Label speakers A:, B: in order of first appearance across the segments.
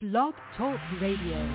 A: Blog Talk Radio.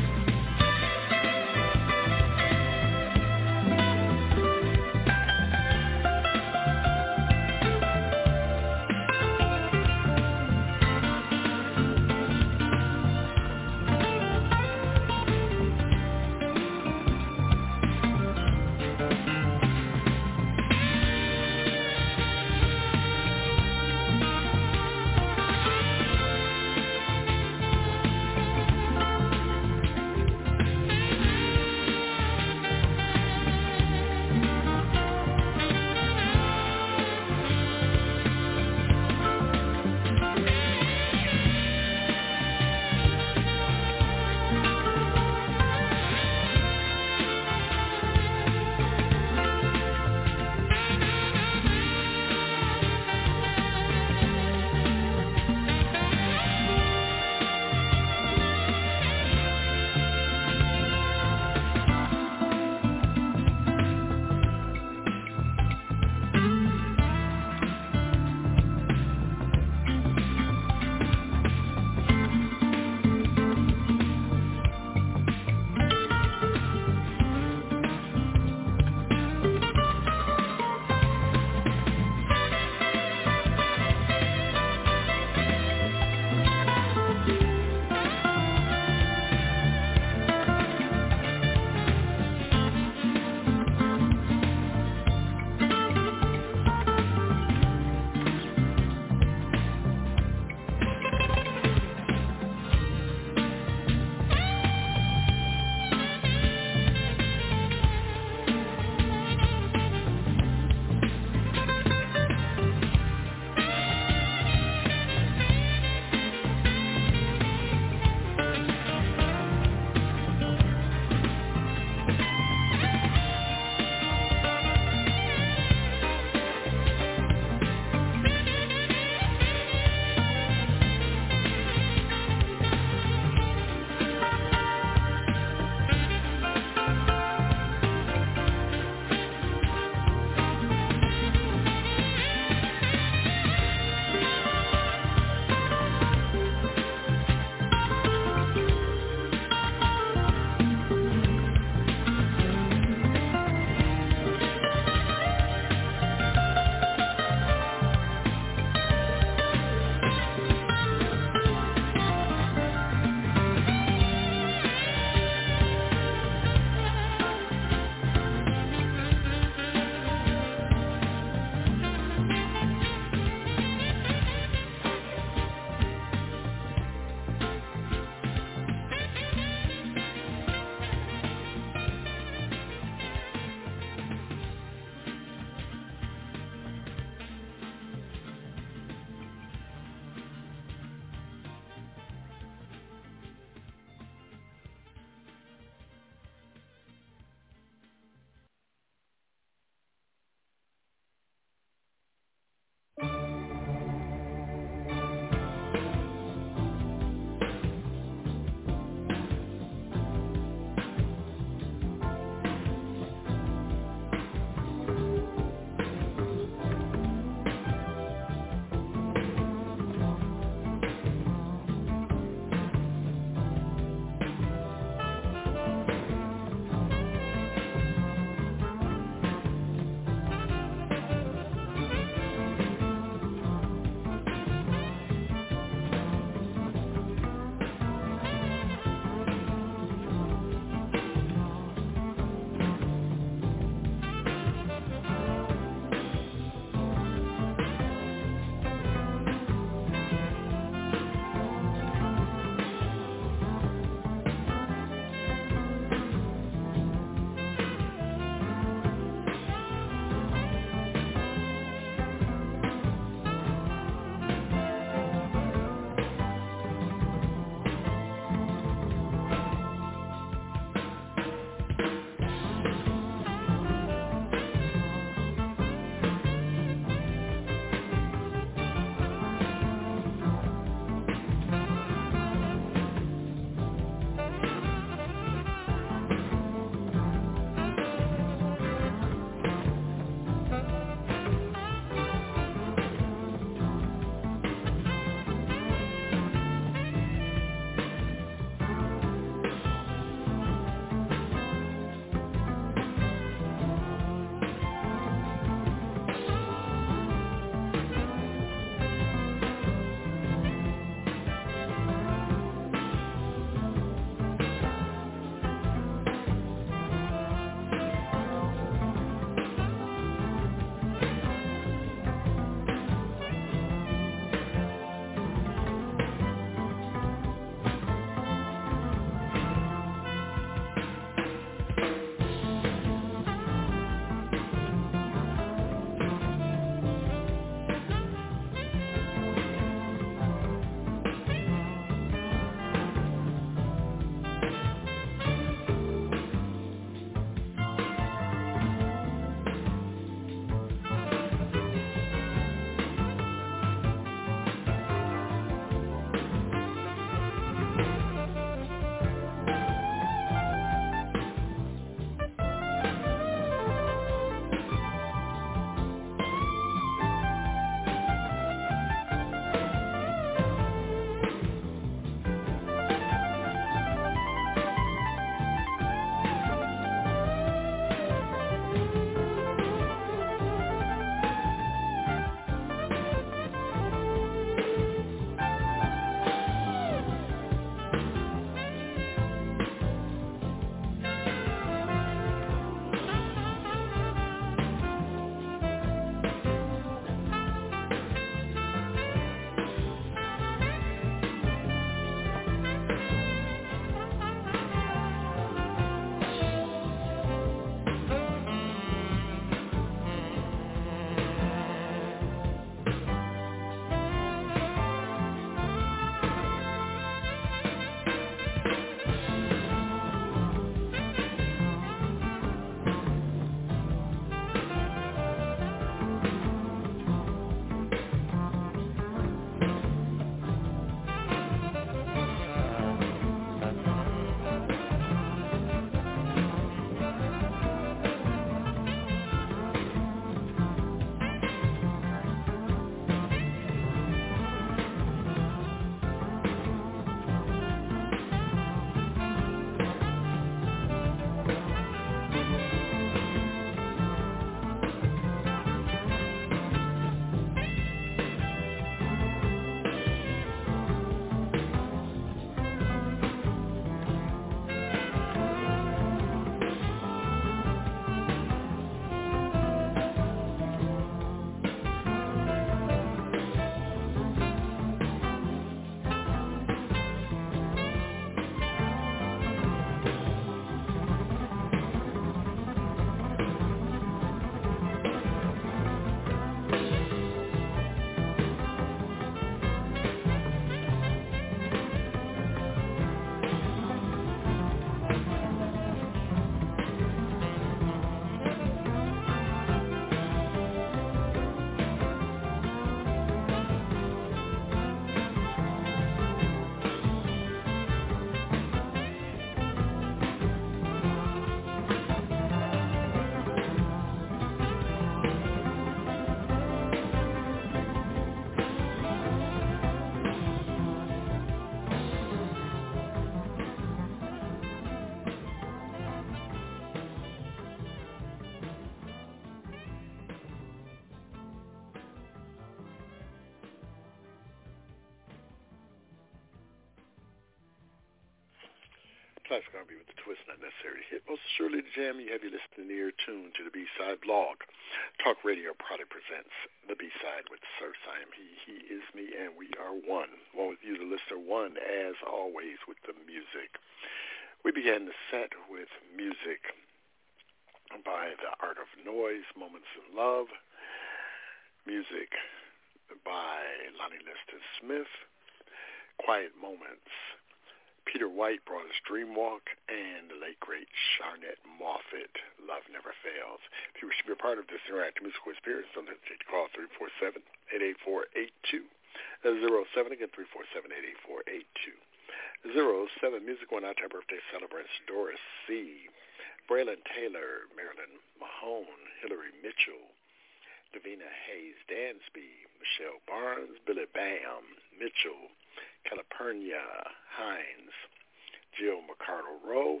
B: Classic R&B with the twist not necessary to hit. Most assuredly the jam. You have your listening ear tuned to the B-Side blog. Talk Radio product presents the B-Side with Sir Simon. He is me, and we are one. One with you, the listener, one, as always, with the music. We began the set with music by The Art of Noise, Moments in Love. Music by Lonnie Liston Smith, Quiet Moments. Peter White brought us Dreamwalk, and the late, great Sharnette Moffett, Love Never Fails. If you wish to be a part of this interactive musical experience, don't hesitate to call 347-884-82. That's 07, again, 347-884-82. 07, music went out to our birthday celebrants, Doris C., Braylon Taylor, Marilyn Mahone, Hillary Mitchell, Davina Hayes Dansby, Michelle Barnes, Billy Bam, Mitchell, Calipernia Hines, Jill McCardle-Rowe,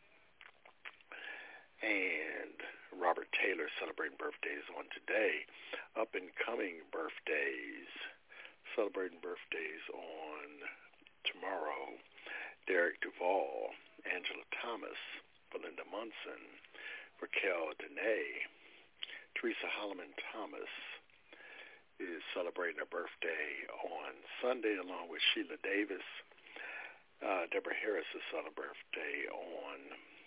B: and Robert Taylor celebrating birthdays on today. Up-and-coming birthdays, celebrating birthdays on tomorrow, Derek Duvall, Angela Thomas, Belinda Munson, Raquel Dene, Teresa Holloman Thomas is celebrating her birthday on Sunday, along with Sheila Davis. Deborah Harris is celebrating her birthday on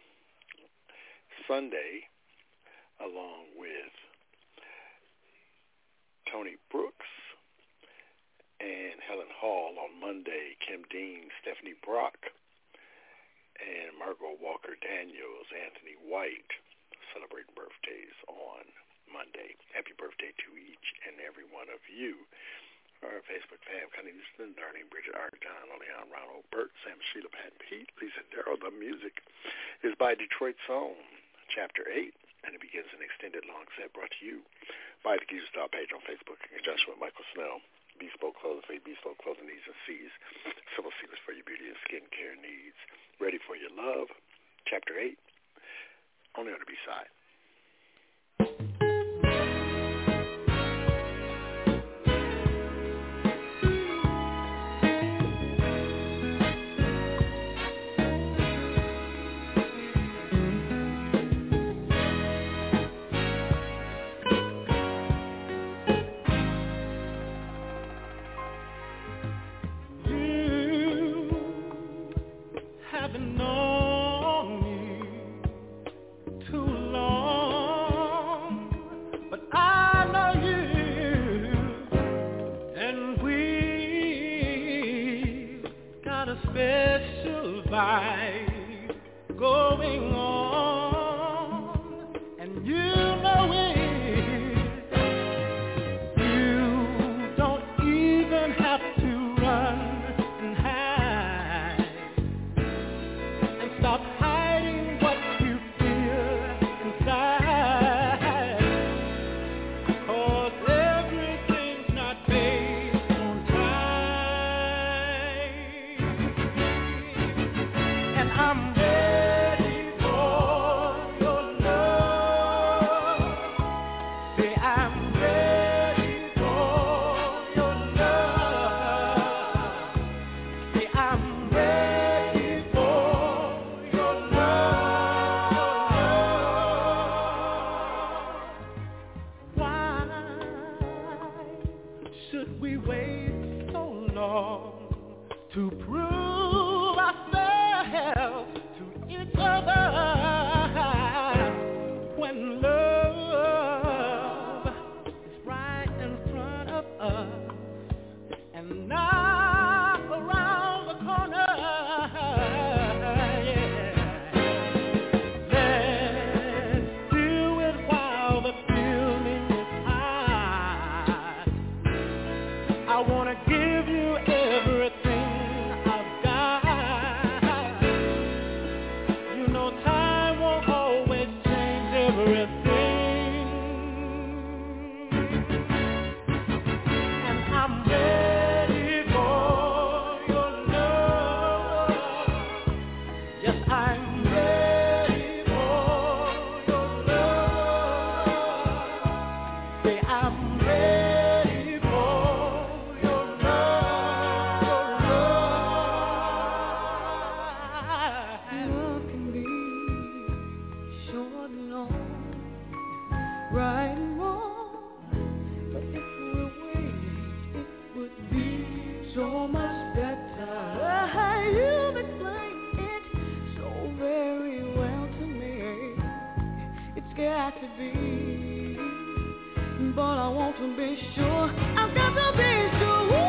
B: Sunday, along with Tony Brooks and Helen Hall on Monday, Kim Dean, Stephanie Brock, and Margot Walker Daniels, Anthony White, celebrating birthdays on Monday. Happy birthday to each and every one of you. Our Facebook fam, Connie Houston, Darlene, Bridget, Argon, Oleon, Ronald, Bert, Sam, Sheila, Pat, Pete, Lisa, Darrell. The music is by Detroit's Own, Chapter 8, and it begins an extended long set brought to you by the Geezer Star page on Facebook in conjunction with Michael Snell. Bespoke clothing for your bespoke clothing needs and sees. Simple secrets for your beauty and skincare needs. Ready for your love, Chapter 8, only on the B-Side.
C: Going on, and you know it. You don't even have to run and hide and stop hiding what you feel inside. 'Cause everything's not based on time, and I'm to prove ourselves to each other when love is right in front of us and not around the corner. Yeah. Let's do it while the feeling is high. I want to give you everything.
D: but I want to be sure. I've got to be sure.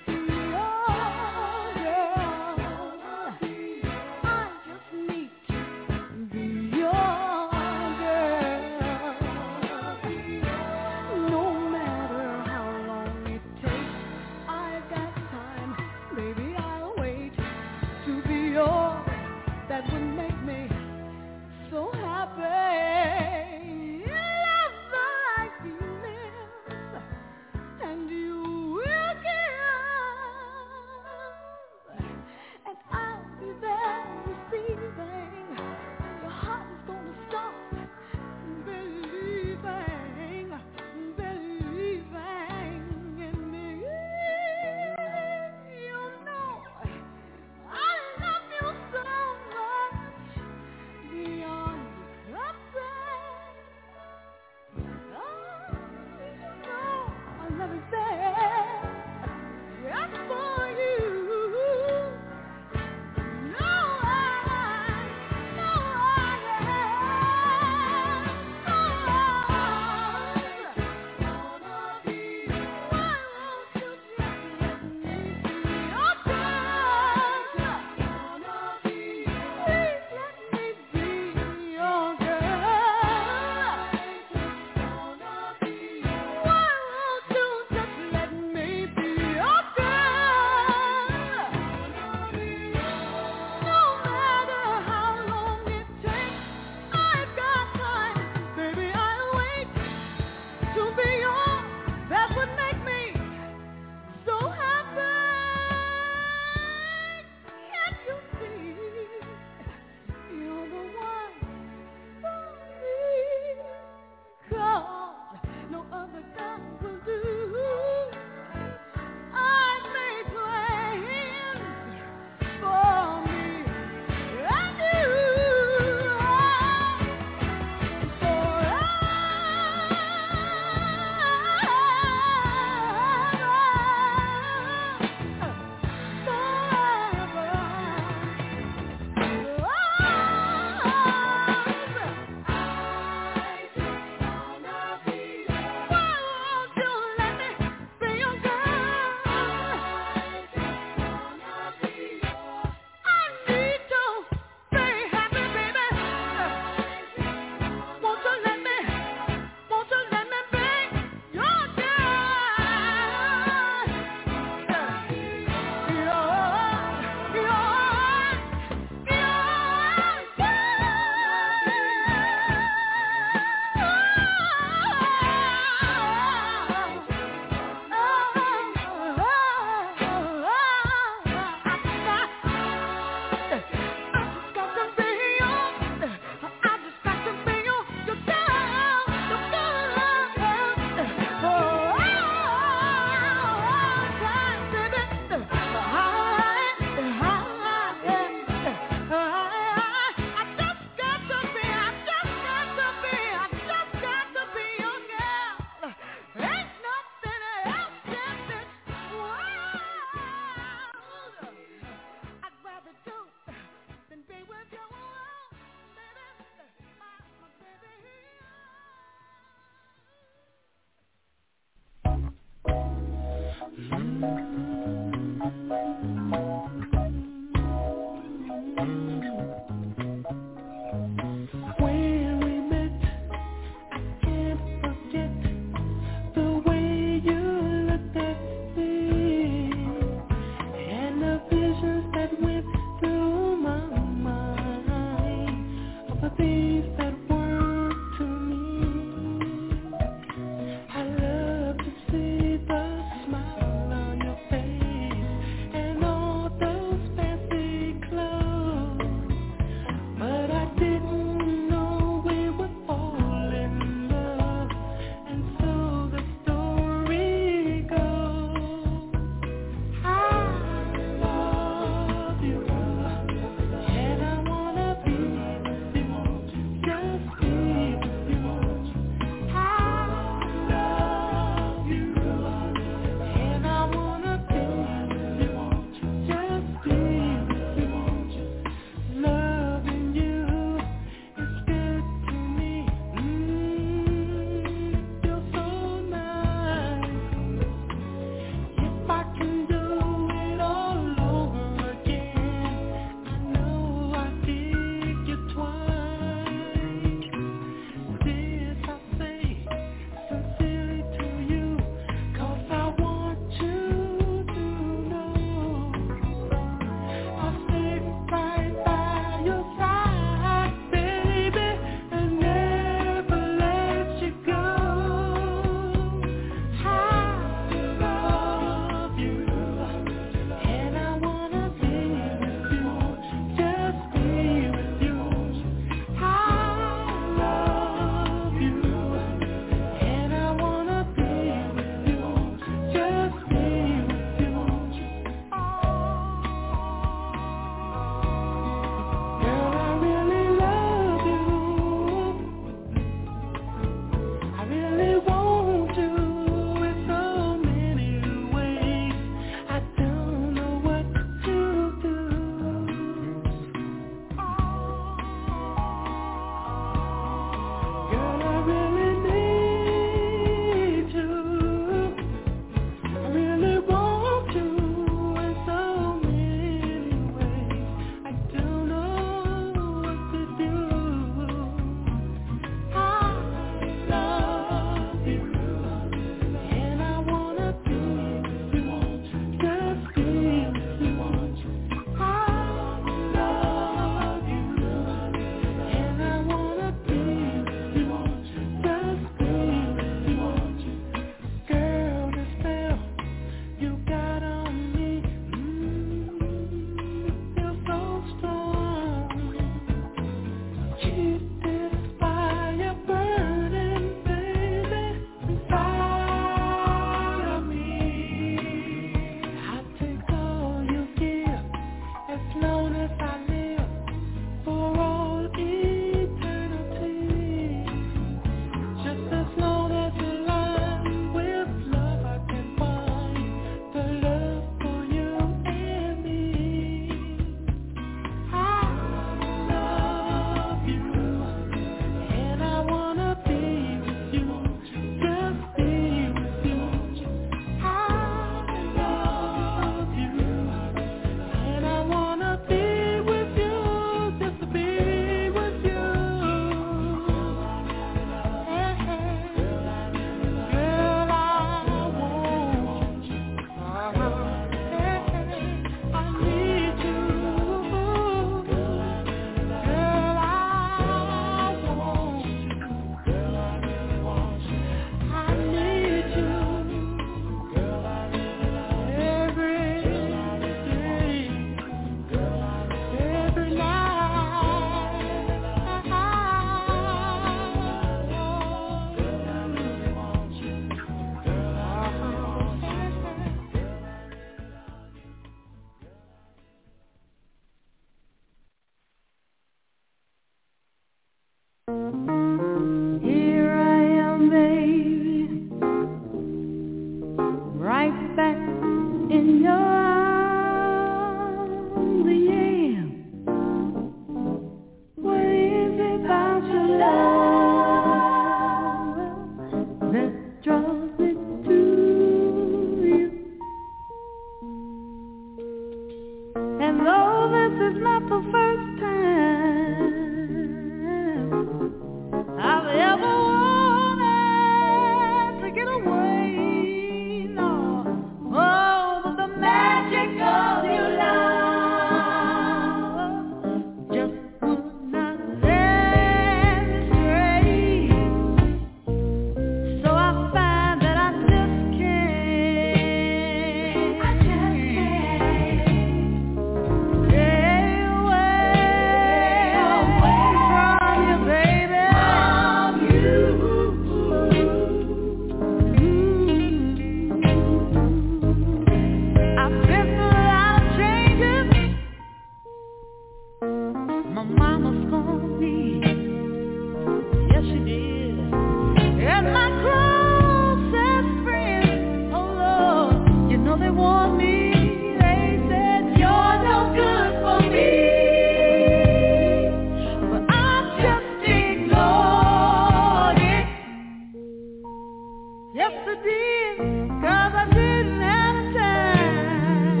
D: Yes, I did, 'cause I didn't have time.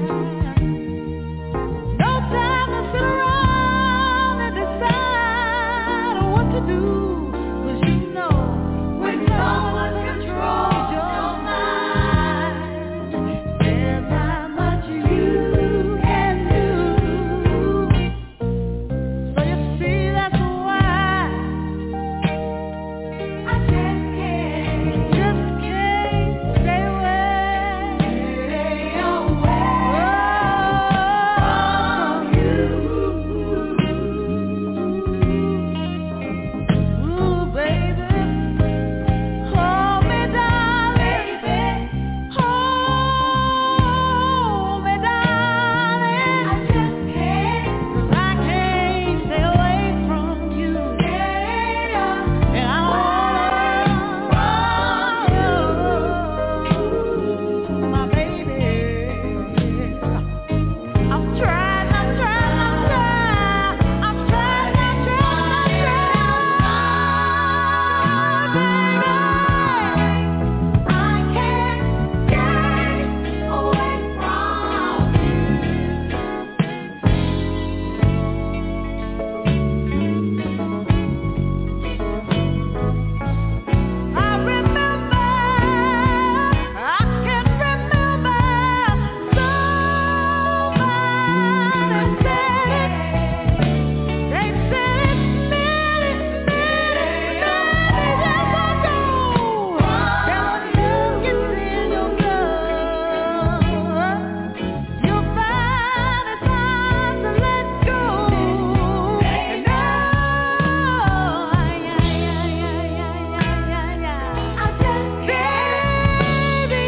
D: No time to sit around and decide what to do. 'Cause you know, when someone controls your mind, there's not much you can do. So you see, that's why I just can't stay away from you. Ooh, baby, hold me, darling, hold me, darling. I just can't, 'cause I can't stay away from you. And I want my baby. I'm trying, baby. I can't stay away from you. I can remember somebody said, they said many years ago, that when love gets in your blood, you'll find it's hard to let go. And I just, baby,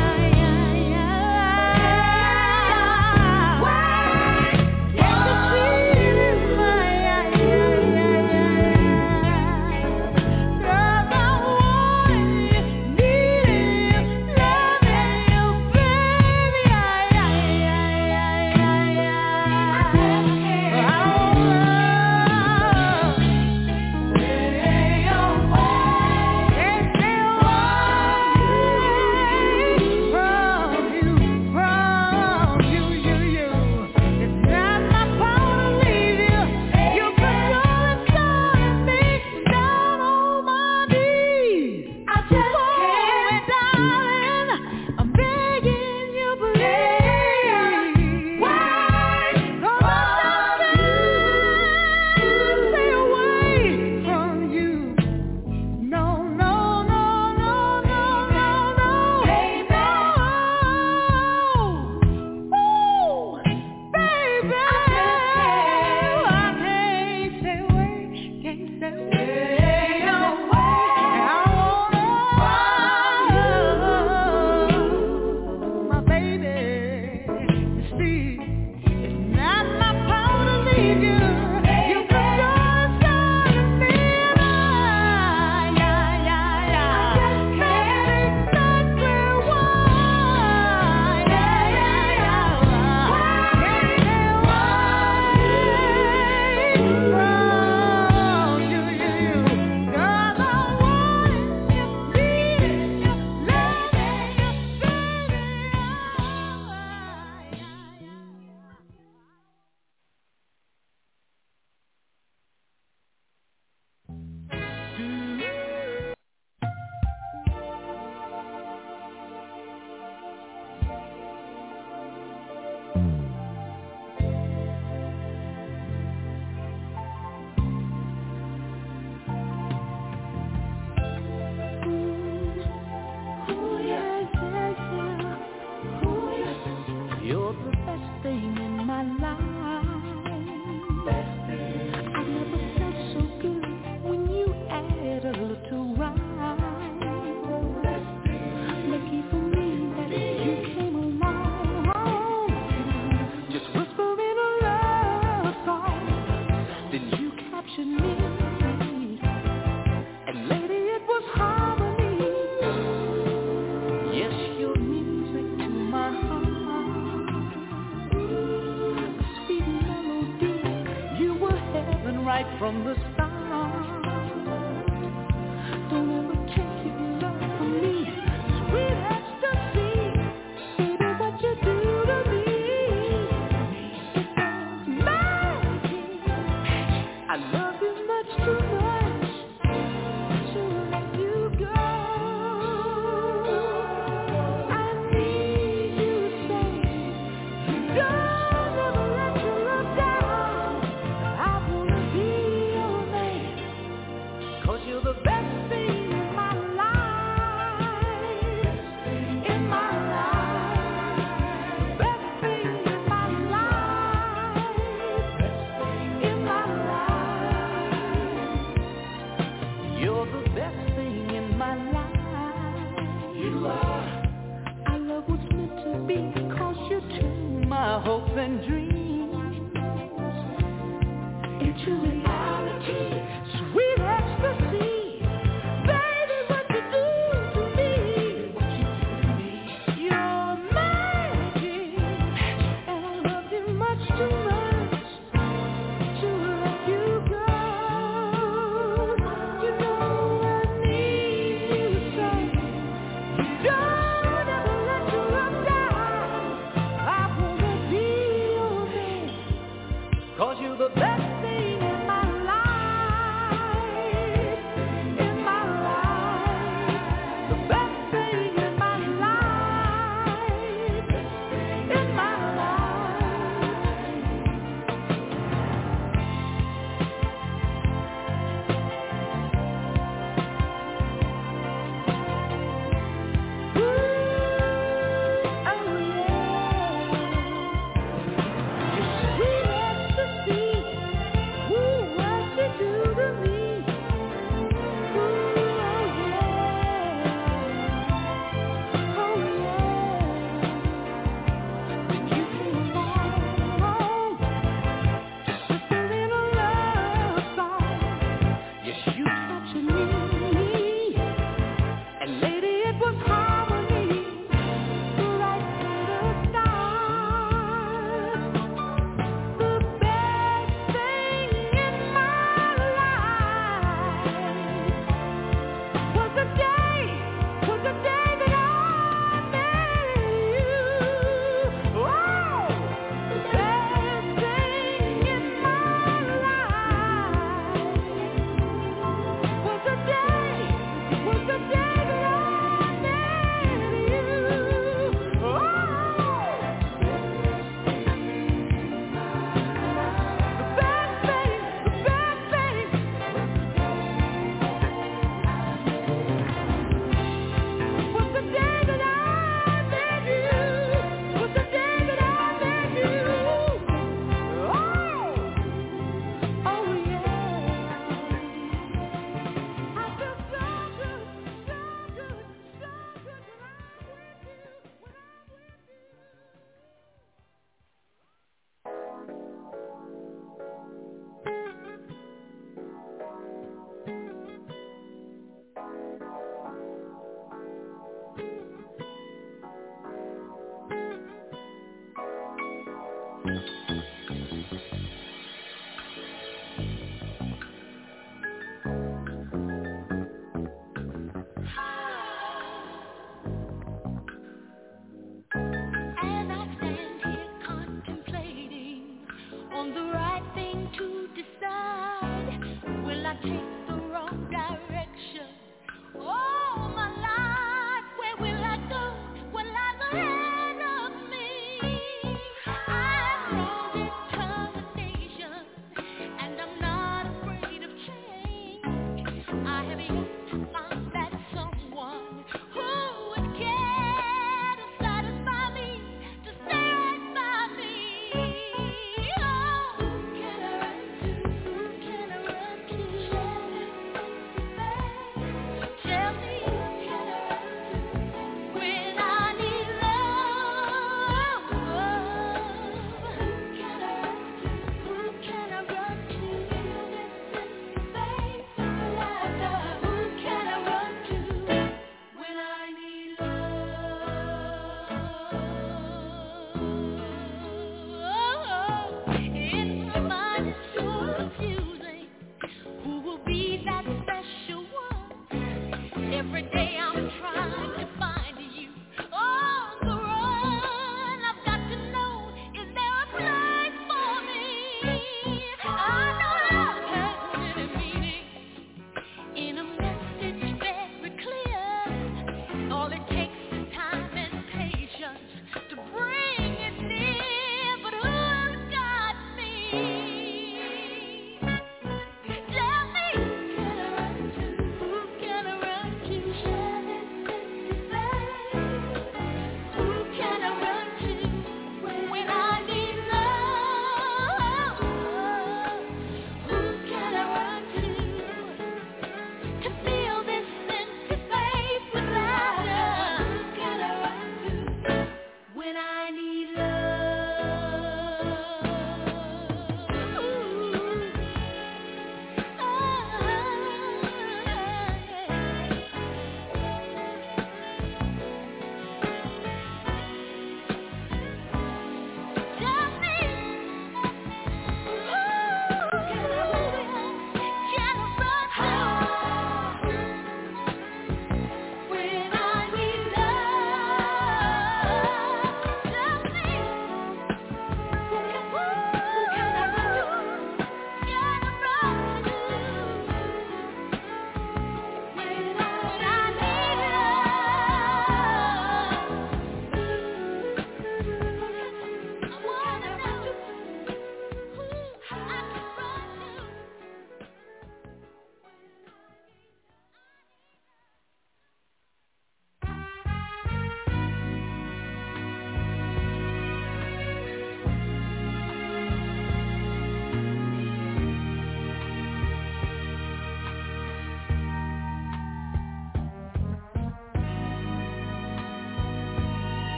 D: you're the best thing in my life. I've never felt so good when you add a little rhyme. Lucky for me that you came along. Just whispering a love song, then you captured me. And lady, it was harmony. Yes, your music to my heart. A sweet melody, you were heaven right from the start. Don't ever take your love from me.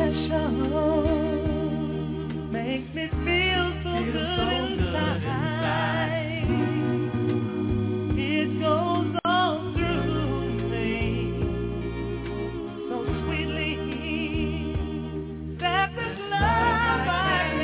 D: passion makes me feel so good inside. It goes all through me so sweetly that this love I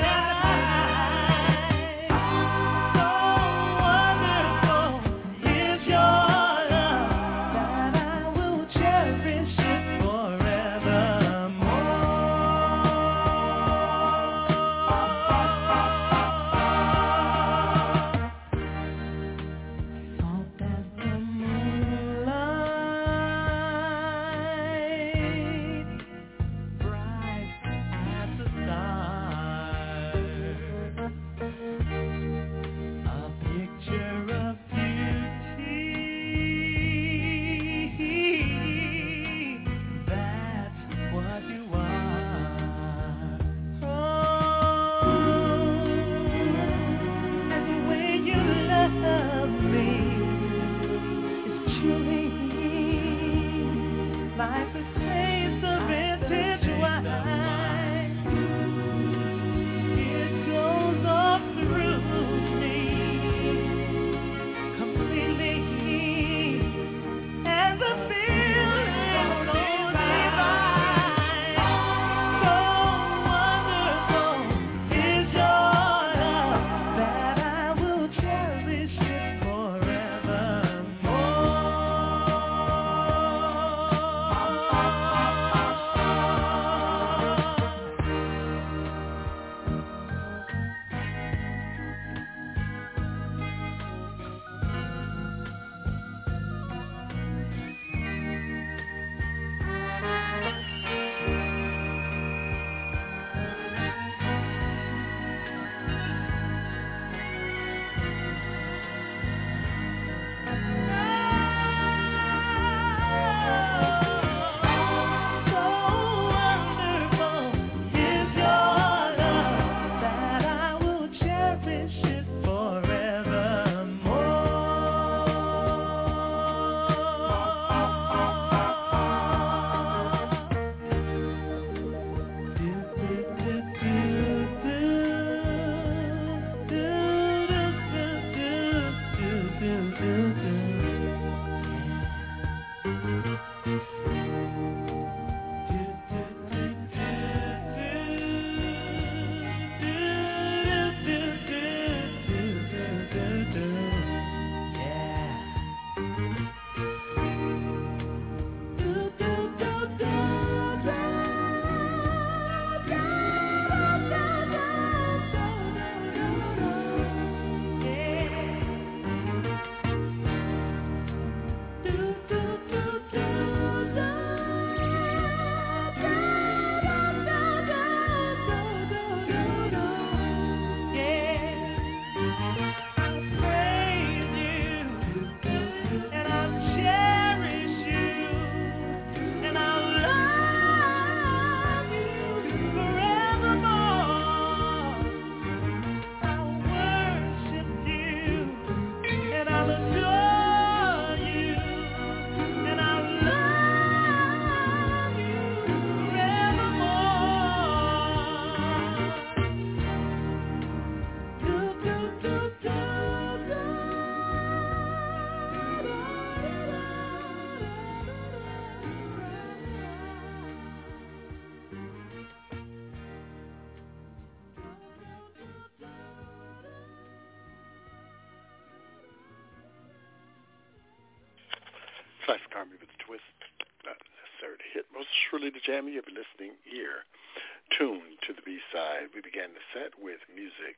B: Classic Army with a twist, not necessary to hit. Most surely the jam you have a listening ear. Tuned to the B-side. We began the set with music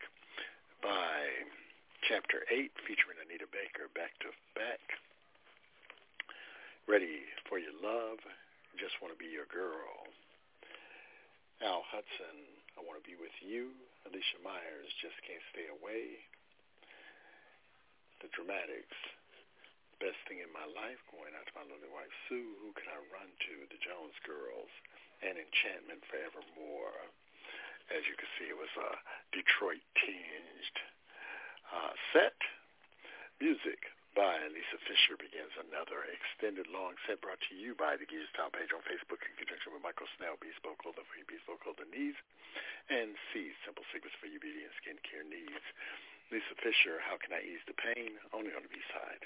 B: by Chapter 8 featuring Anita Baker, Back to Back. Ready for Your Love, Just Want to Be Your Girl. Al Hudson, I Want to Be With You. Alicia Myers, Just Can't Stay Away. The Dramatics, Best Thing in My Life, going out to my lovely wife Sue. Who Can I Run To? The Jones Girls, and Enchantment Forevermore. As you can see, it was a Detroit-tinged set. Music by Lisa Fisher begins another extended long set brought to you by the Gears Top page on Facebook in conjunction with Michael Snell, Bespoke Clothing for your Bespoke Clothing needs, and C, Simple Secrets for your beauty and skincare needs. Lisa Fisher, How Can I Ease the Pain? Only on the B-side.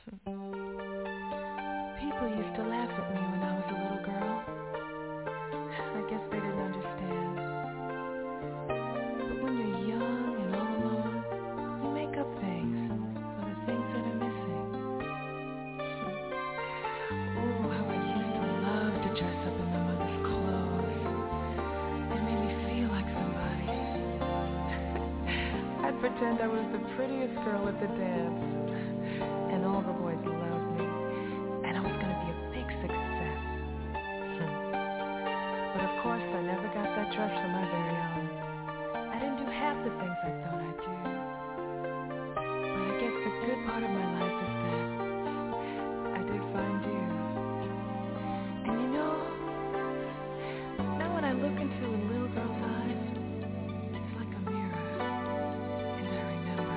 E: People used to laugh at me when I was a little girl. I guess they didn't understand. But when you're young and all alone, you make up things for the things that are missing. Oh, how I used to love to dress up in my mother's clothes. It made me feel like somebody. I'd pretend I was the prettiest girl at the dance. And all the boys loved me. And I was going to be a big success. But of course, I never got that dress for my very own. I didn't do half the things I thought I'd do. But I guess the good part of my life is that I did find you. And you know, now when I look into a little girl's eyes, it's like a mirror. And I remember.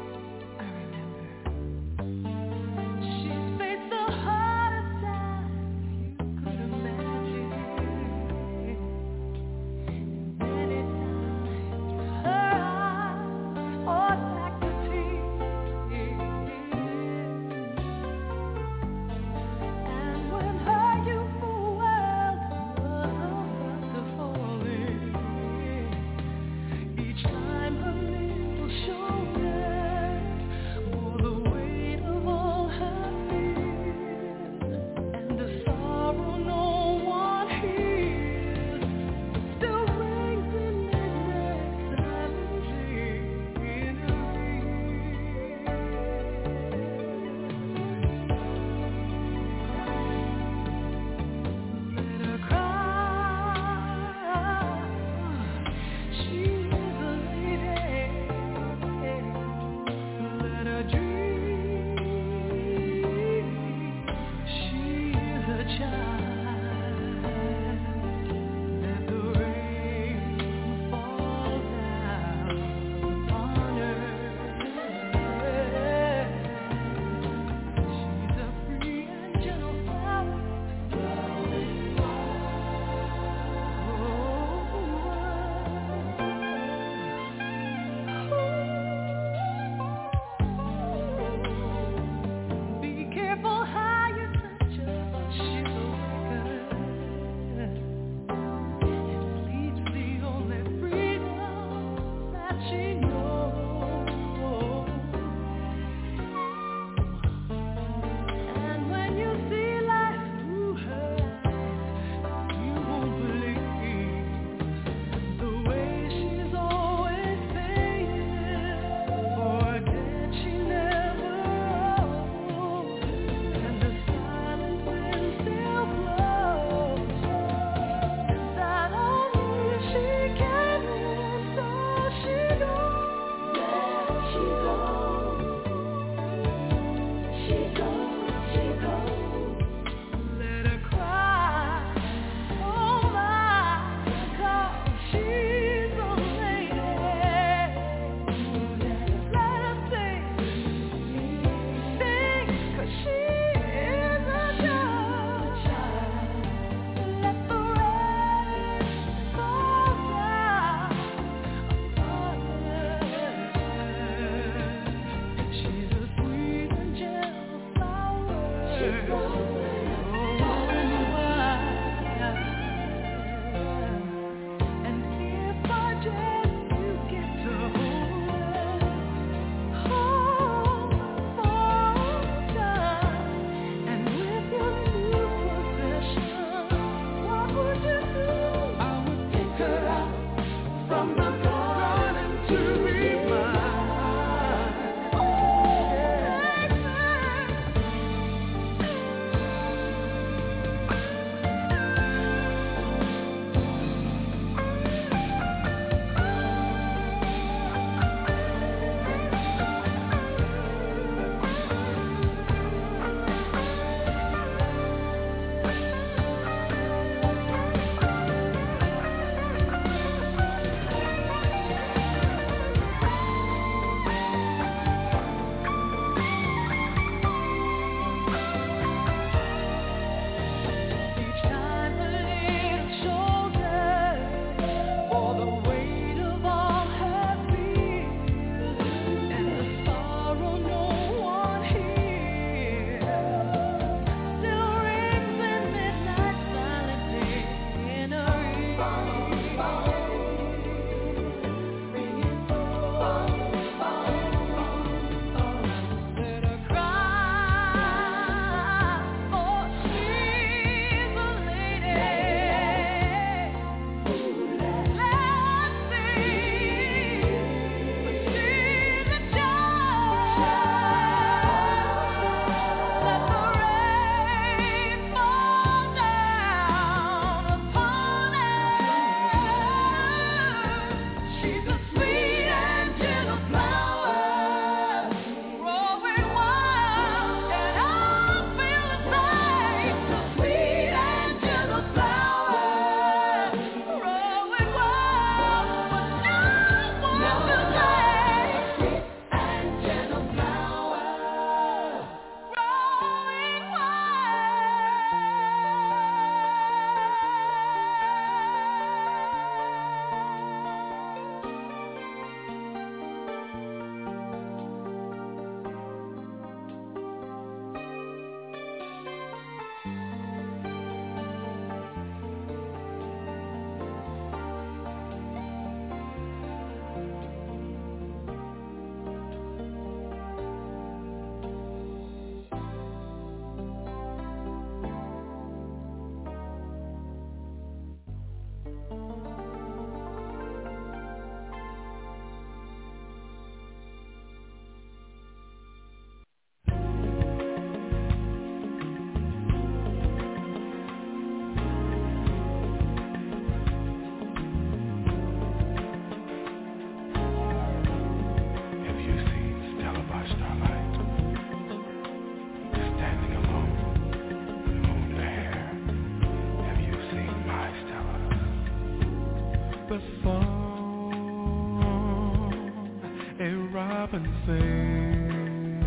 E: She's faced the hardest times you could imagine. Many times her eyes
C: stop and sing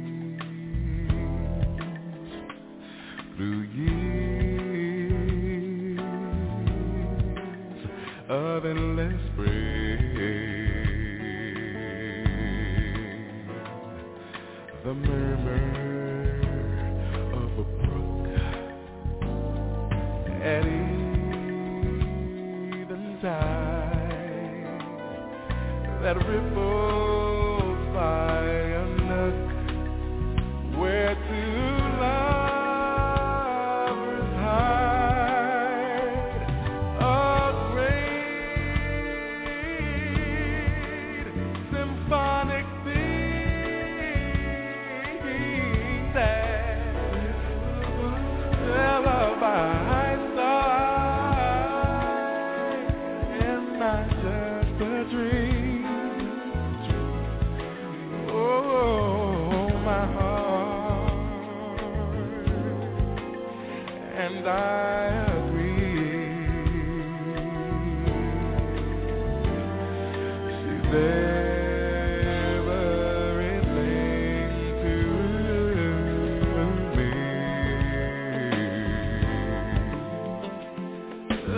C: through years of endless spring. The murmur of a brook at eventide that ripples by a nook where two lovers hide. A great symphonic theme that lullaby starlight and not just a dream. Oh, my heart, and I agree. She's everything to me. Oh,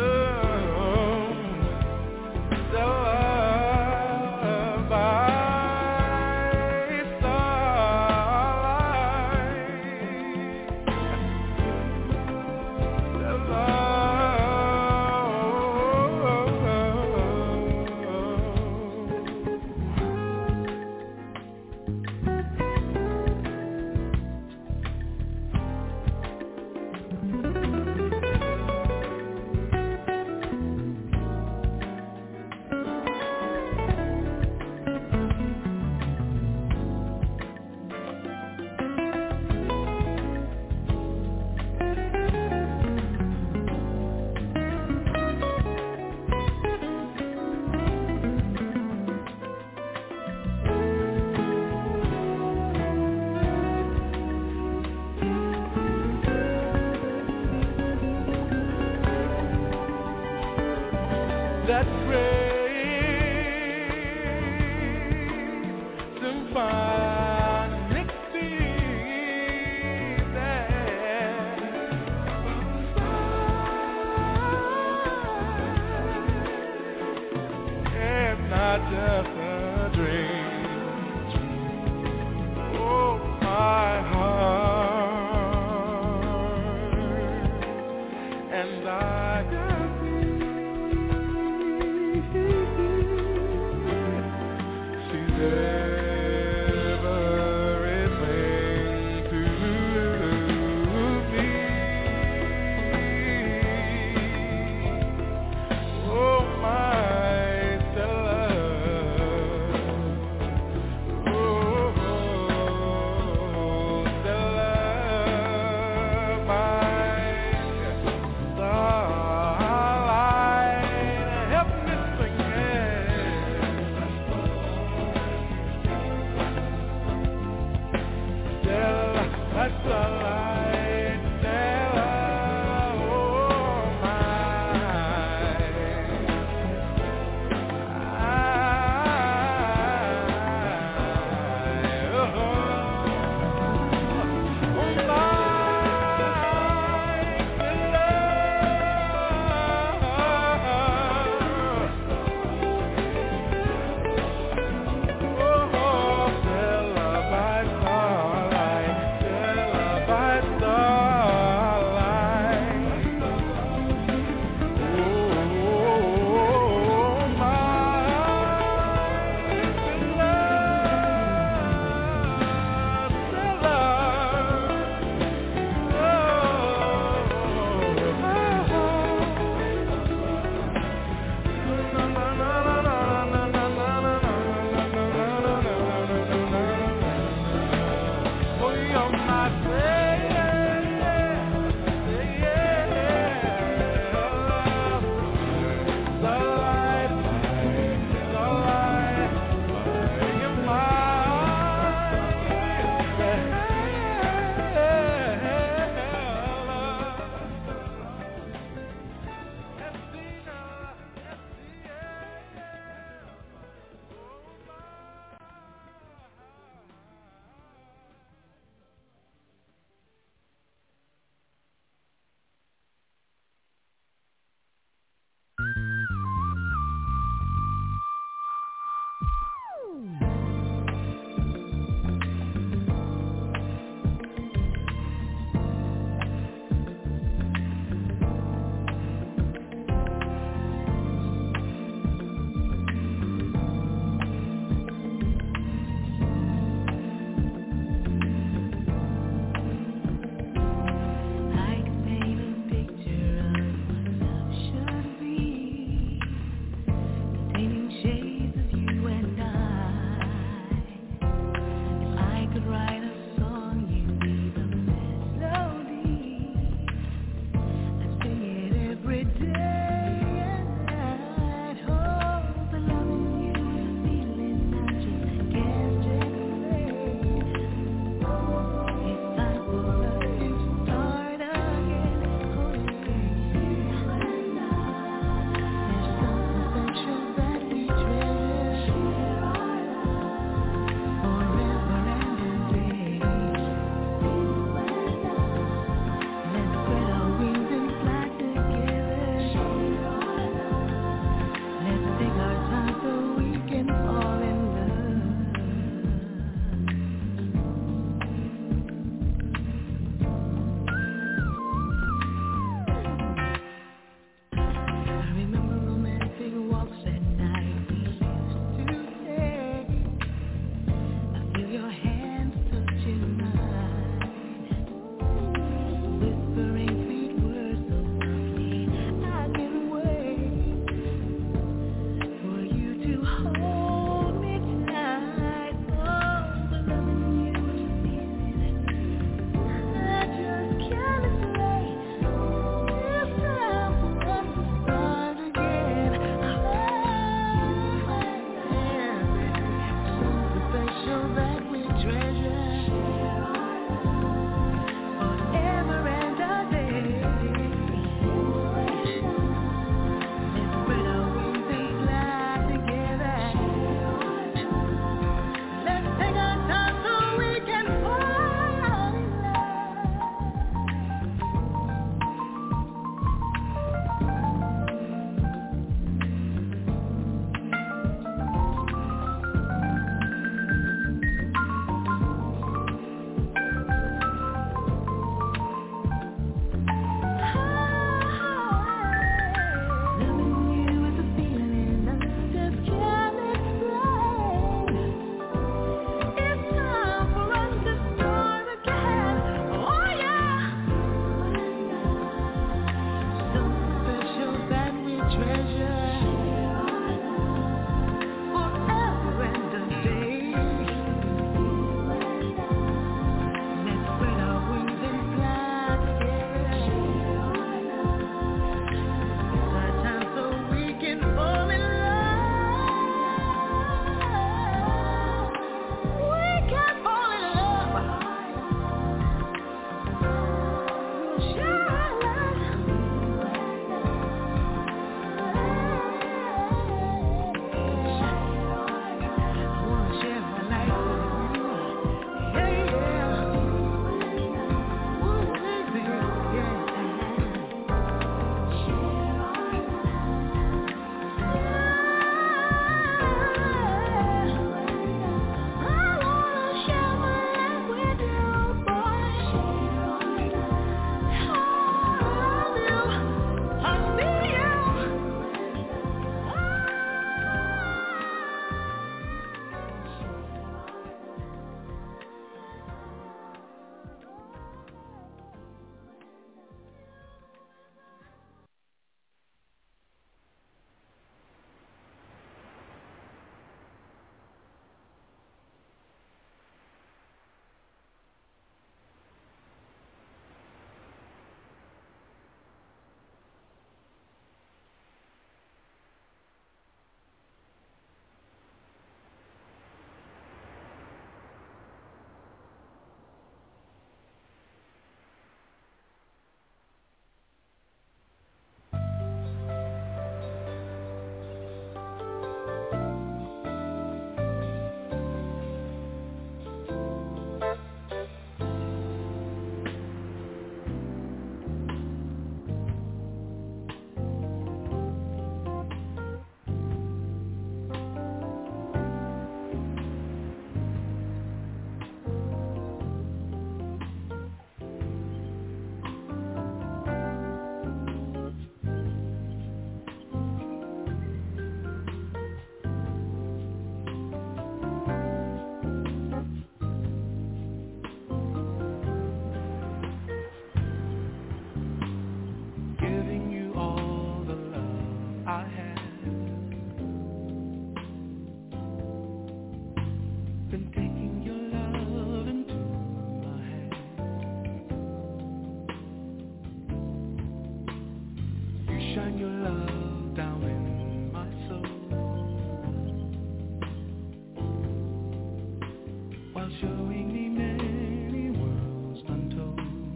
C: the love by that great symphonic theme that and not just a dream. Oh, my heart, and I by shine your love down in my soul, while showing me many worlds untold.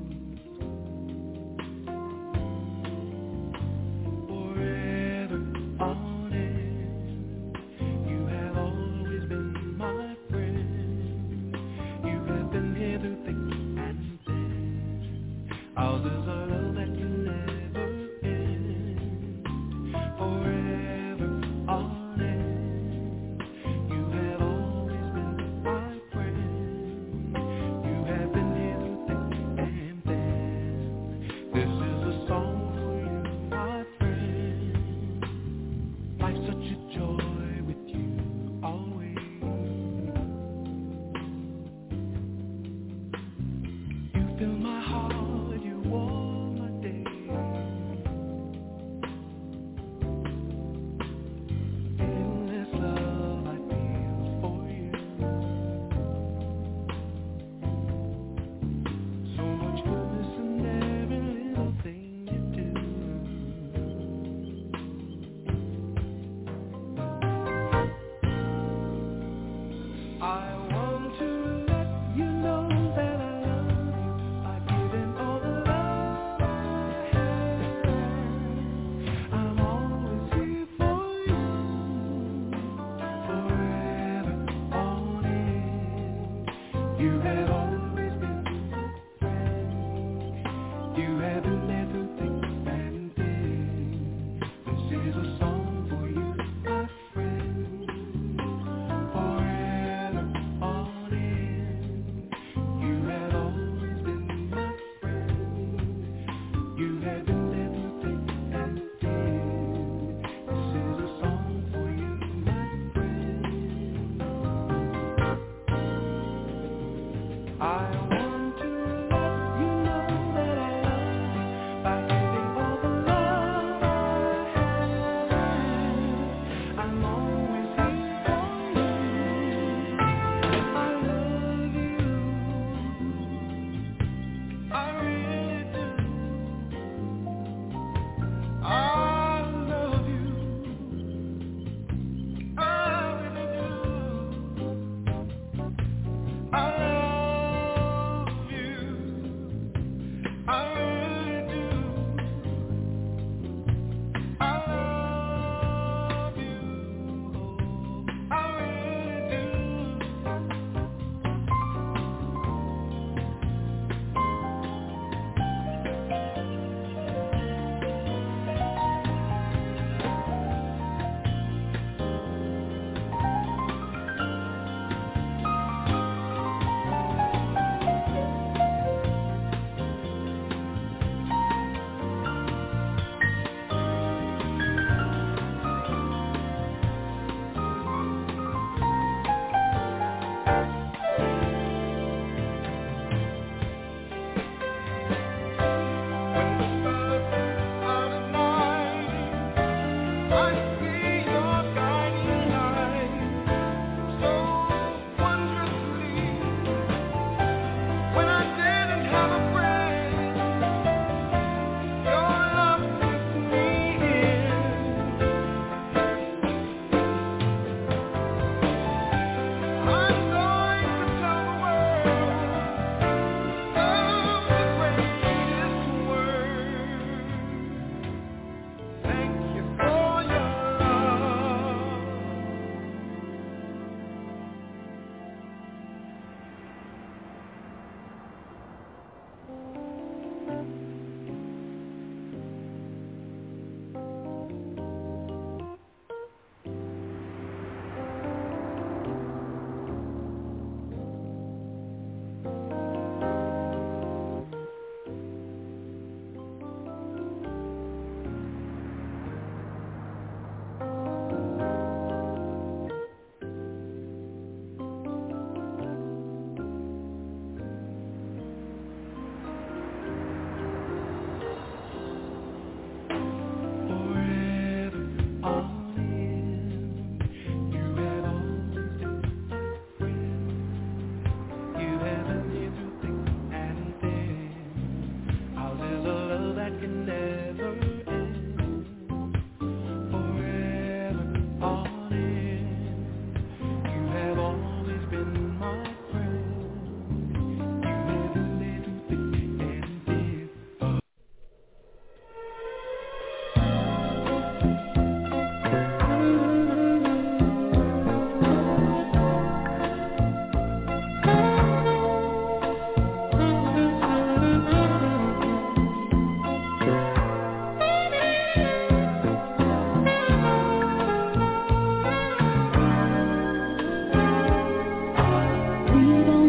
C: Forever on end, you have always been my friend. You have been here through thick and thin. Ours is a love that can never end. Forever on end, you have always been my friend. You have been here through thick and thin. This is a song for you, my friend. Life's such a joy with you always. You fill my heart, you warm my day. Endless love I feel for you. So much goodness in every little thing you do. I want to let you know that I love you by giving all the love I have. I'm always here for you, forever on end. You have always been my friend. You have been there through thick and thin. This is a song for you, my friend. Forever on end, you have always been my friend. You have been there through thick and thin. This is a song for you, my friend. I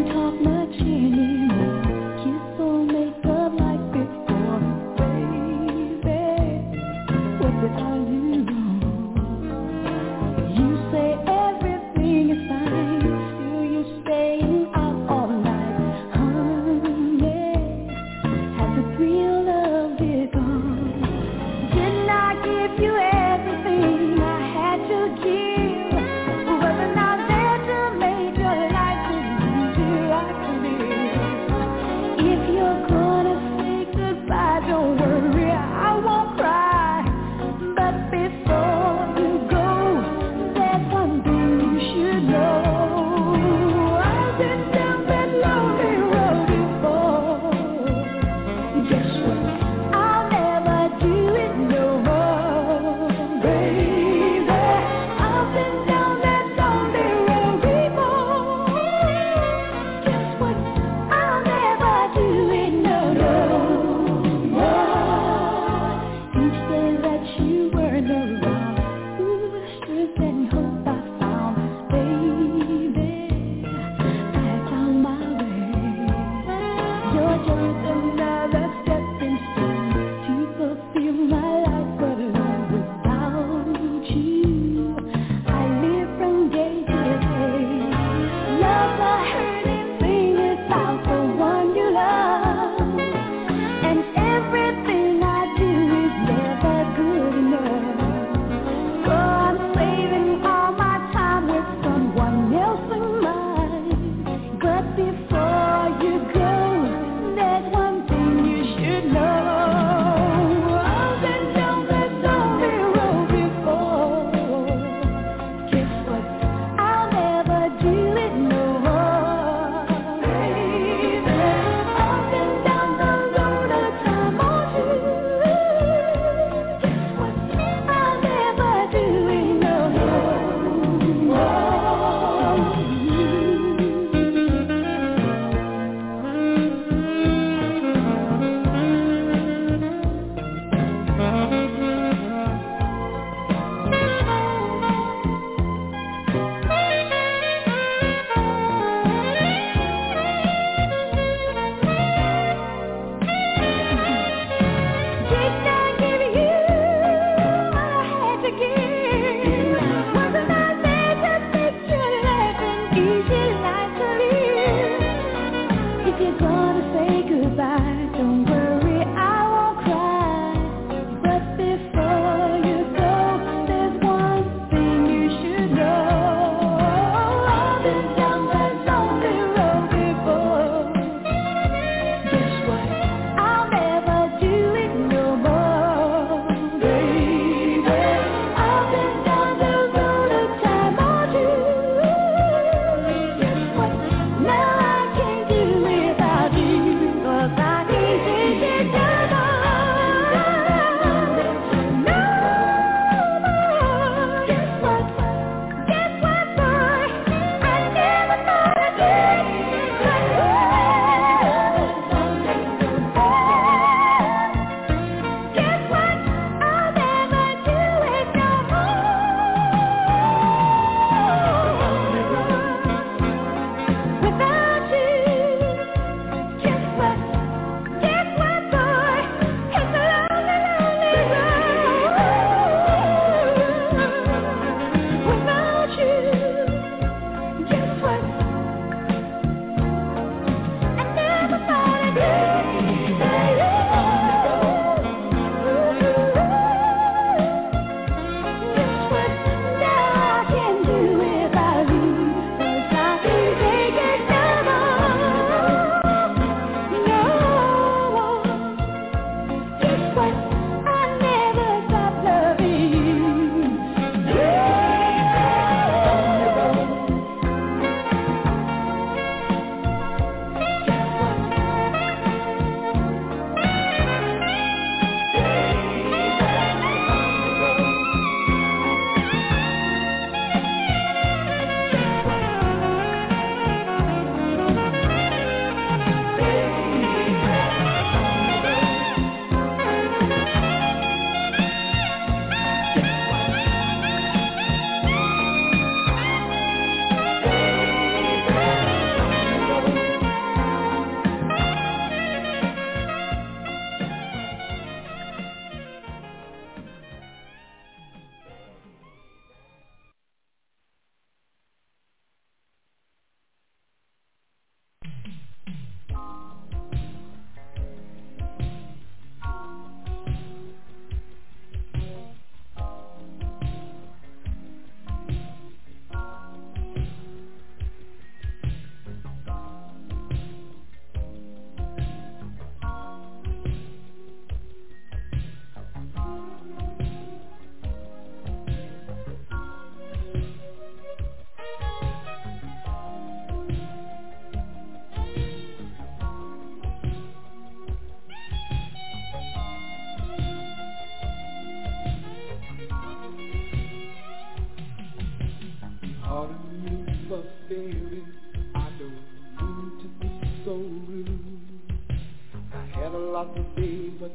D: 'Cause I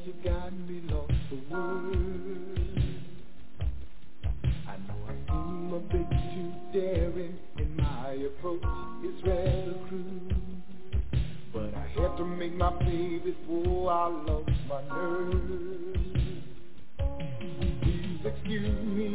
C: you got me lost for words. I know I seem a bit too daring in my approach, it's rather crude. But I had to make my play before I lost my nerve. Please excuse me,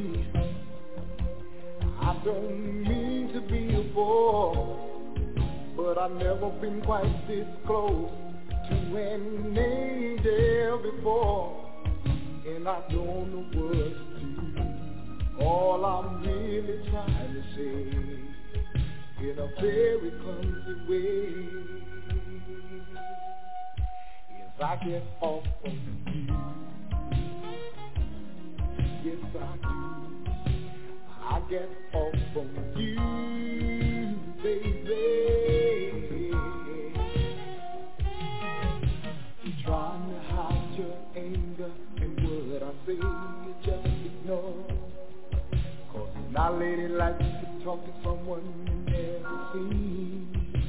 C: I don't mean to be a bore, but I've never been quite this close to an angel before, and I don't know what to do. All I'm really trying to say, in a very clumsy way, is I get off on you. Yes, I do. I get off on you, baby. You're trying to hide your anger, and what I say you just ignore. Cause now lady likes to talk to someone you never seen.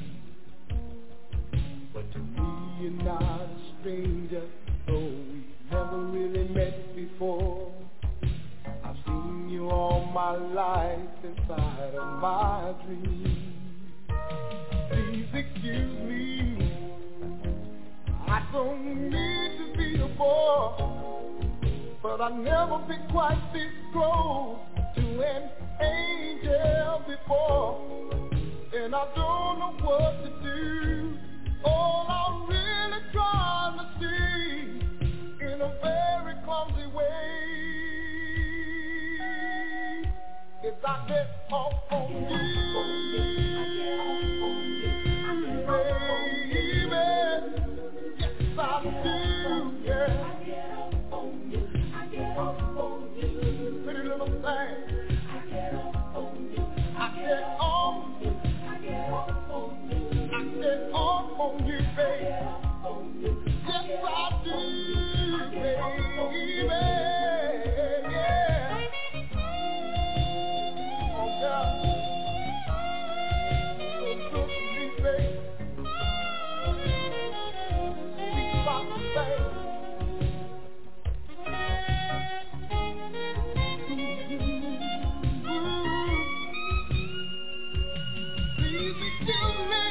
C: But to me you're not a stranger, though we never really met before. I've seen you all my life inside of my dreams. Please excuse me, I don't mean to be a bore, but I've never been quite this close to an angel before, and I don't know what to do. All I'm really trying to see, in a very clumsy way, is I get off on you, baby. Yes, I do, yeah. Pretty little thing. I get off on you, baby. Yes, I do, baby. Yeah. Oh, God. So good to me, baby. Sweet about the thing. Please excuse me,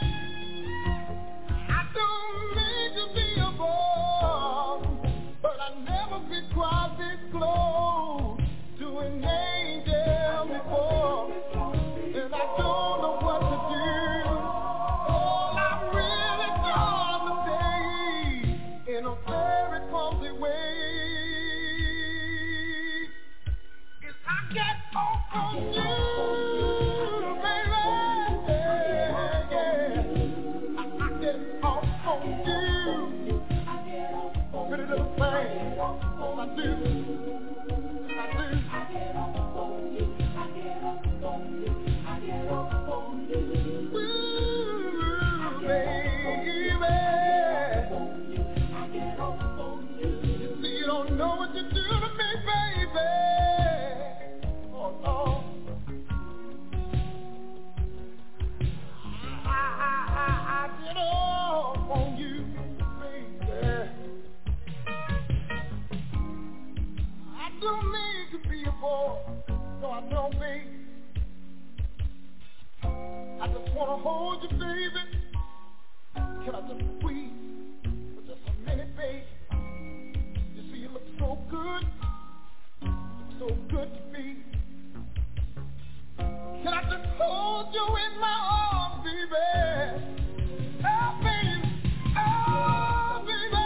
C: I don't mean to be a bore, but I've never been quite this close to an angel before, and I don't know what to do. All I'm really trying to say, in a very clumsy way, is I get off on you, baby. I get off on you, pretty little thing. I do. Ooh, baby. You see, you don't know what you do to me, baby. Oh, no. I get off on you, baby. I don't mean to be a bore, no, I don't mean. I just want to hold you, baby. Can I just squeeze for just a minute, baby? You see, you look so good. So good to me. Can I just hold you in my arms, baby? Oh, baby. Oh, baby.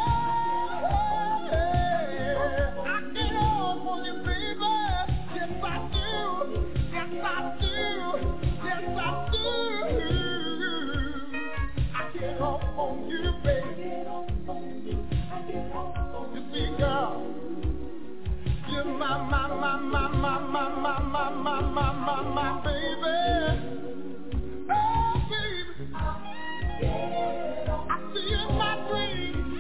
C: I get off on you, baby. Yes, I do. Yes, I do. Yes, I do. I get off on you, baby. You see, girl. You're my baby. Oh, baby. I see you in my dreams.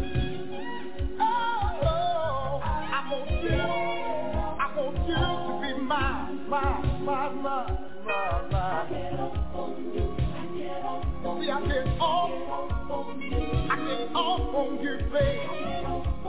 C: Oh, I want you to be mine. See, I get off on you, baby.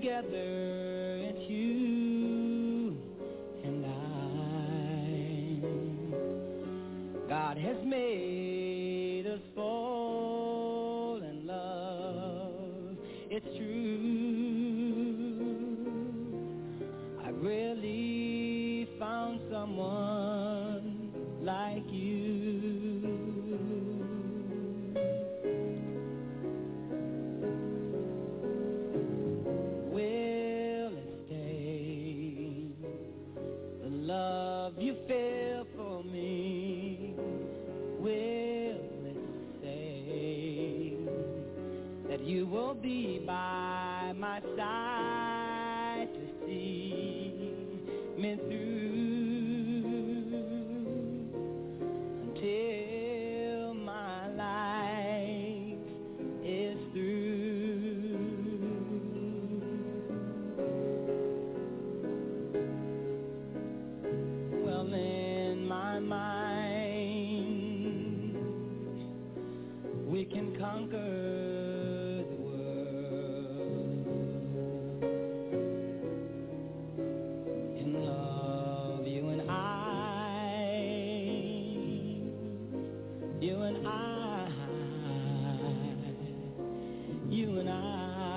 C: together, it's you and I. God has made us fall in love, it's true. I really found someone like you. Will it stay? The love you feel for me, will it stay? That you will be by my side to see me through until my life is through. Well, in my mind, we can conquer the world. In love, you and I, you and I, you and I.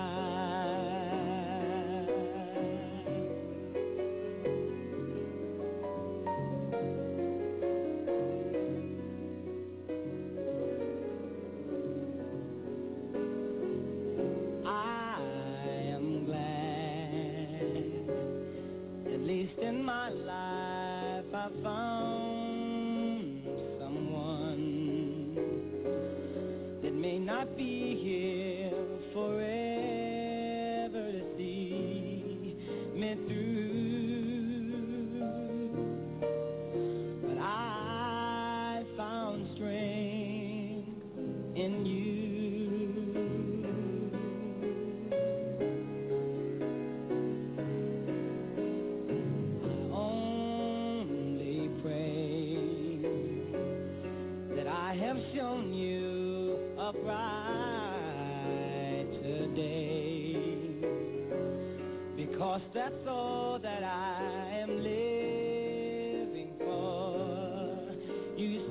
C: At least in my life I found someone that may not be here forever to see me through, but I found strength in you. I have shown you a brighter day, because that's all that I am living for. You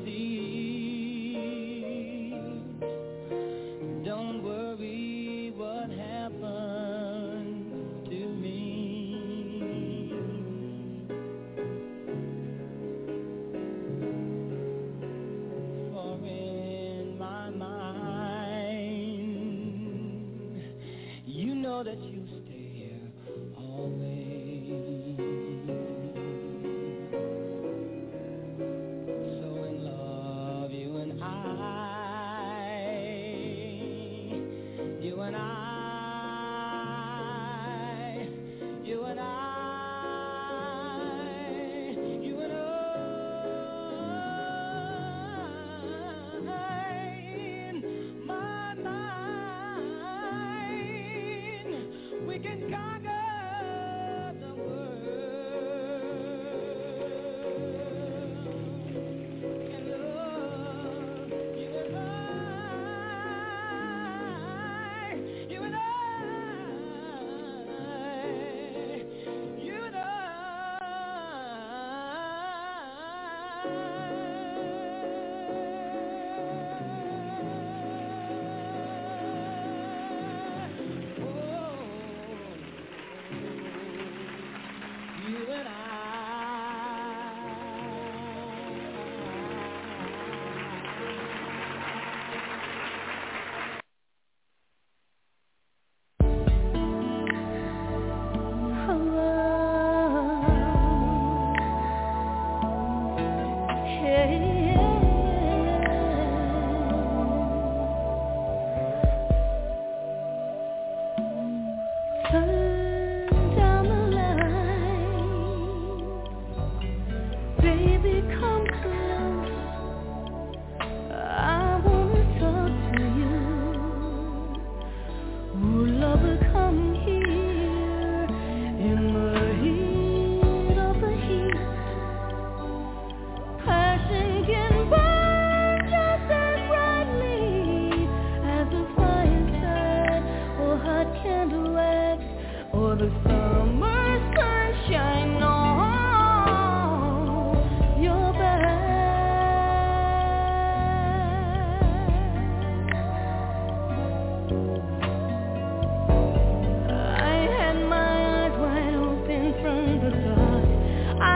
C: see, don't worry what happened to me. You know that you stay here always.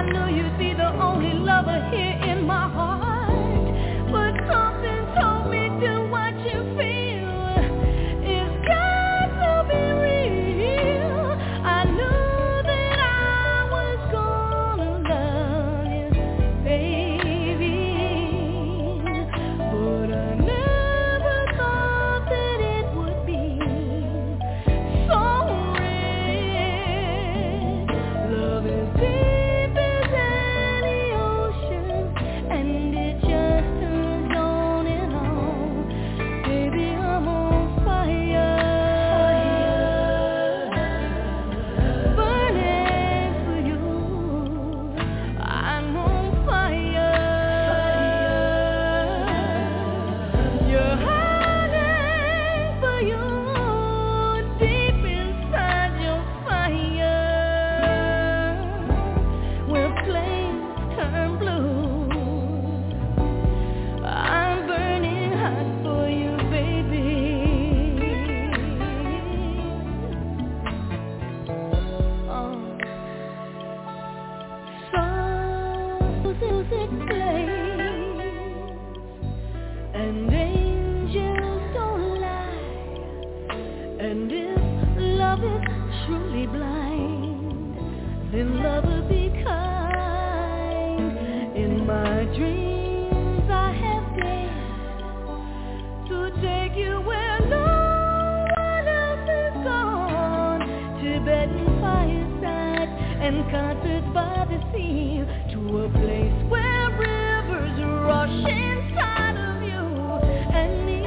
D: knew you'd be the only lover here in my heart, but something told me do what you feel. It's got to be real. I knew that I was gonna love you, baby, but I never thought that it would be so real. Love is deep as any ocean, and it just turns on and on. Baby, I'm on fire, burning for you. I'm on fire. You're hiding for you, deep inside your fire, where flames turn blue. I'm burning hot for you, baby. Soft music plays, and angels don't lie. And if love is truly blind, then love will be kind. In my dreams I have dared to take you where no one else is gone. Tibetan firesides and concerts by the sea, to a place where rivers rush inside of you and me.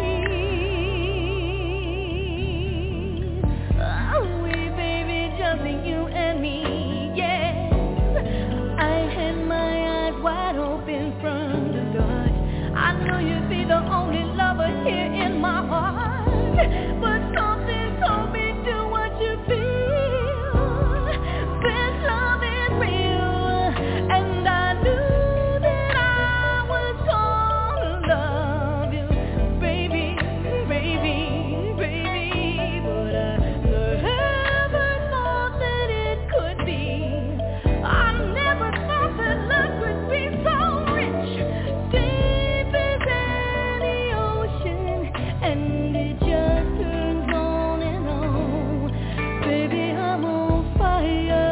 D: Oh, we baby, just you and me, yes. I had my eyes wide open from the start. I knew you'd be the only lover here in my heart, but something told me do what you feel. This love is real, and I knew that I was gonna love you, baby, baby, baby, but I never thought that it could be. I never thought that love could be so rich, deep as any ocean, and it just turns on and on. Baby, I'm on fire,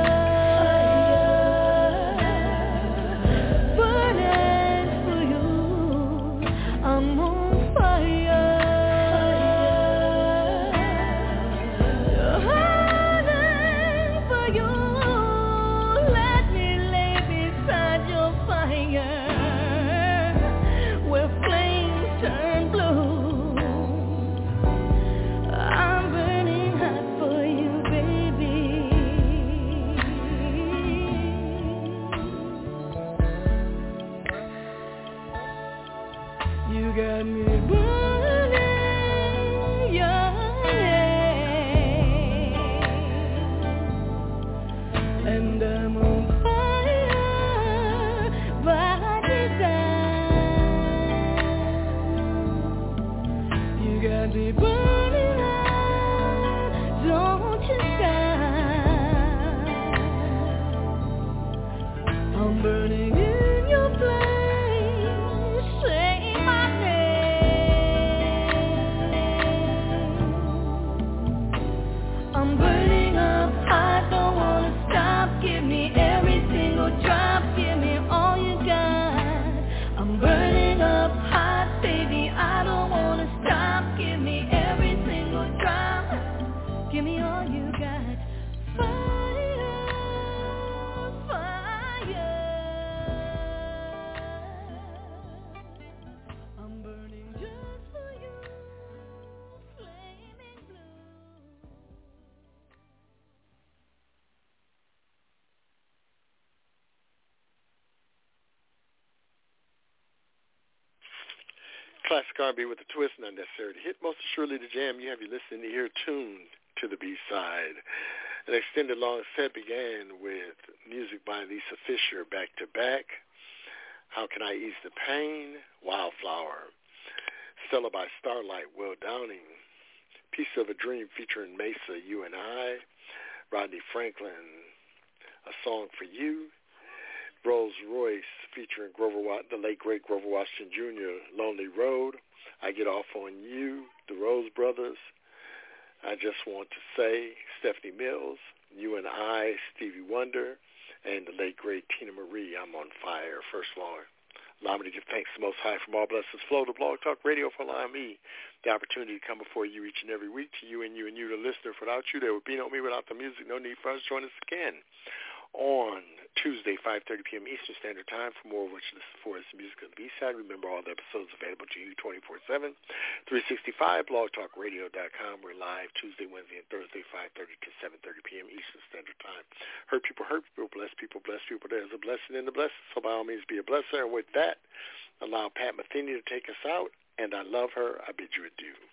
D: burning for you. I'm on fire, hiding for you. Let me lay beside your fire, where flames turn blue. I'm burning hot for you, baby. You got me burning, yeah, and I'm on fire by design. You got me burning hot, don't you stop. I'm burning in your flame, say my name. I'm burning up hot, don't wanna stop. Give me every single drop, give me all you got. I'm burning up hot, baby, I don't wanna stop. Give me every single drop, give me all you got. Fire, fire. I'm burning just for you, flaming blue.
B: Classic R&B with a twist, not necessary to hit. Most assuredly the jam. You have your listening ear tuned to the B-side. An extended long set began with music by Lisa Fisher, Back to Back, How Can I Ease the Pain, Wildflower, Stella by Starlight, Will Downing, Piece of a Dream featuring Mesa, You and I, Rodney Franklin, A Song for You, Rolls Royce featuring the late great Grover Washington Jr., Lonely Road. I Get Off on You, the Rose Brothers. I Just Want to Say, Stephanie Mills. You and I, Stevie Wonder, and the late great Tina Marie, I'm on Fire. First of all, allow me to give thanks to the Most High from all blessings flow to Blog Talk Radio for allowing me the opportunity to come before you each and every week, to you and you, the listener. Without you, there would be no me. Without the music, no need for us. Join us again on Tuesday, 5:30 p.m. Eastern Standard Time for more of what you listen for is the music of the B-side. Remember, all the episodes available to you 24/7, 365, blogtalkradio.com. We're live Tuesday, Wednesday, and Thursday, 5:30 to 7:30 p.m. Eastern Standard Time. Hurt people, bless people, bless people. There's a blessing in the blessing, so by all means be a blesser. And with that, allow Pat Metheny to take us out. And I love her. I bid you adieu.